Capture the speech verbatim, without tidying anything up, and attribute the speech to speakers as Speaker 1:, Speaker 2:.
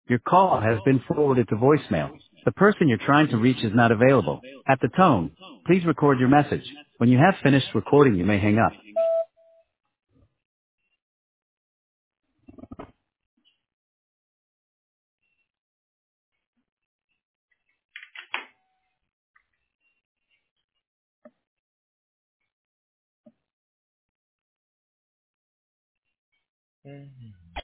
Speaker 1: Your call has been forwarded to voicemail. The person you're trying to reach is not available. At the tone, please record your message. When you have finished recording, you may hang up.
Speaker 2: Mhm.